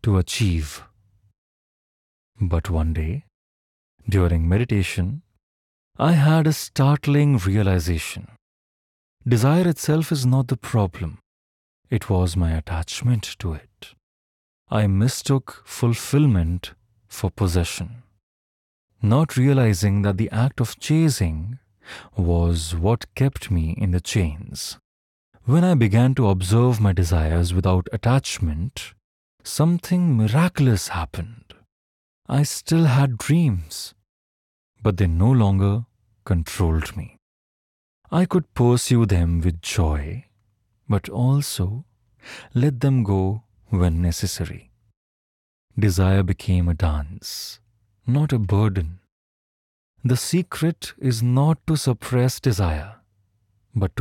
to achieve. But one day, during meditation, I had a startling realization. Desire itself is not the problem, it was my attachment to it. I mistook fulfillment for possession, not realizing that the act of chasing was what kept me in the chains. When I began to observe my desires without attachment, something miraculous happened. I still had dreams, but they no longer controlled me. I could pursue them with joy, but also let them go when necessary. Desire became a dance, not a burden. The secret is not to suppress desire,